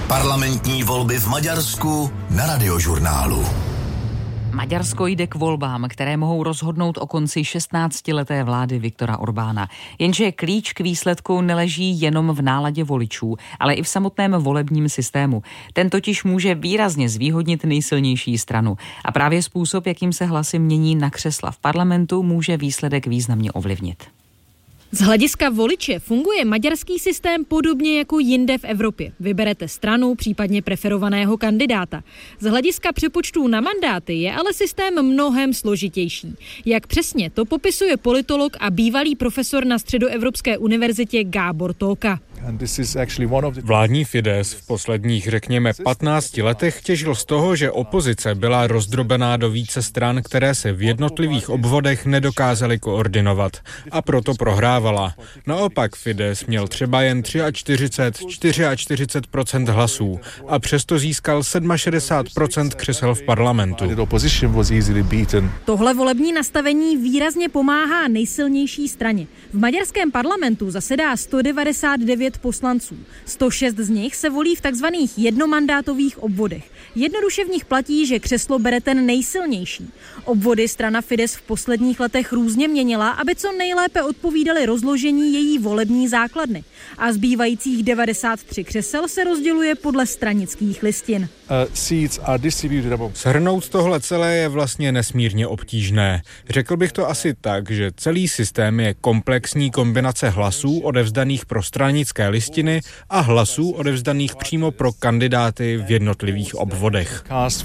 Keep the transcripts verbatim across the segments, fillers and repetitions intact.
Parlamentní volby v Maďarsku na Radiožurnálu. Maďarsko jde k volbám, které mohou rozhodnout o konci šestnáctileté vlády Viktora Orbána. Jenže klíč k výsledku neleží jenom v náladě voličů, ale i v samotném volebním systému. Ten totiž může výrazně zvýhodnit nejsilnější stranu. A právě způsob, jakým se hlasy mění na křesla v parlamentu, může výsledek významně ovlivnit. Z hlediska voliče funguje maďarský systém podobně jako jinde v Evropě. Vyberete stranu, případně preferovaného kandidáta. Z hlediska přepočtů na mandáty je ale systém mnohem složitější. Jak přesně, to popisuje politolog a bývalý profesor na Středoevropské univerzitě Gábor Tóka. Vládní Fidesz v posledních, řekněme, patnácti letech těžil z toho, že opozice byla rozdrobená do více stran, které se v jednotlivých obvodech nedokázaly koordinovat a proto prohrávala. Naopak Fidesz měl třeba jen čtyřicet tři, čtyřicet čtyři procent hlasů a přesto získal šedesát sedm procent křesel v parlamentu. Tohle volební nastavení výrazně pomáhá nejsilnější straně. V maďarském parlamentu zasedá sto devadesát devět poslanců. sto šest z nich se volí v takzvaných jednomandátových obvodech. Jednoduše v nich platí, že křeslo bere ten nejsilnější. Obvody strana Fidesz v posledních letech různě měnila, aby co nejlépe odpovídaly rozložení její volební základny. A zbývajících devadesát tři křesel se rozděluje podle stranických listin. Shrnout tohle celé je vlastně nesmírně obtížné. Řekl bych to asi tak, že celý systém je komplexní kombinace hlasů odevzdaných pro stranické listiny a hlasů odevzdaných přímo pro kandidáty v jednotlivých obvodech.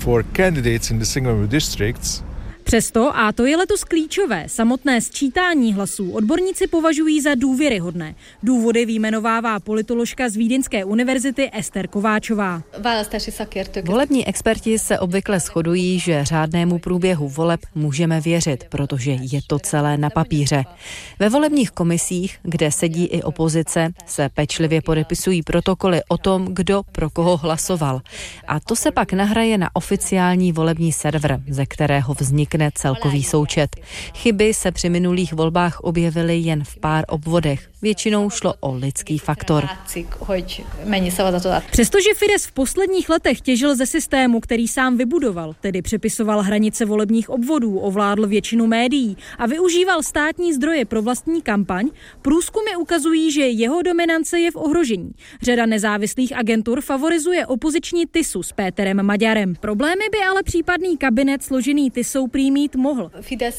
Přesto, a to je letos klíčové, samotné sčítání hlasů odborníci považují za důvěryhodné. Důvody vyjmenovává politoložka z Vídeňské univerzity Ester Kováčová. Volební experti se obvykle shodují, že řádnému průběhu voleb můžeme věřit, protože je to celé na papíře. Ve volebních komisích, kde sedí i opozice, se pečlivě podepisují protokoly o tom, kdo pro koho hlasoval. A to se pak nahraje na oficiální volební server, ze kterého vznikne celkový součet. Chyby se při minulých volbách objevily jen v pár obvodech. Většinou šlo o lidský faktor. Přestože Fidesz v posledních letech těžil ze systému, který sám vybudoval, tedy přepisoval hranice volebních obvodů, ovládl většinu médií a využíval státní zdroje pro vlastní kampaň, průzkumy ukazují, že jeho dominance je v ohrožení. Řada nezávislých agentur favorizuje opoziční Tisu s Péterem Maďarem. Problémy by ale případný kabinet složený Tisou prý mít mohl.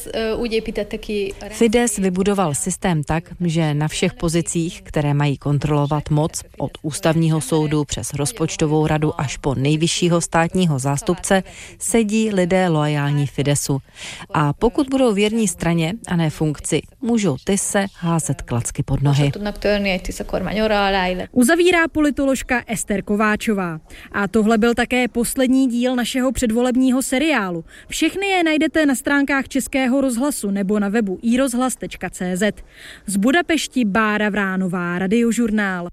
Fidesz vybudoval systém tak, že na všech pozicích, které mají kontrolovat moc, od ústavního soudu přes rozpočtovou radu až po nejvyššího státního zástupce, sedí lidé loajální Fideszu. A pokud budou věrní straně a ne funkci, můžou Tise házet klacky pod nohy. Uzavírá politoložka Ester Kováčová. A tohle byl také poslední díl našeho předvolebního seriálu. Všechny je najdete na stránkách Českého rozhlasu nebo na webu i rozhlas tečka cé zet. Z Budapešti Bára Vránová, Radiožurnál.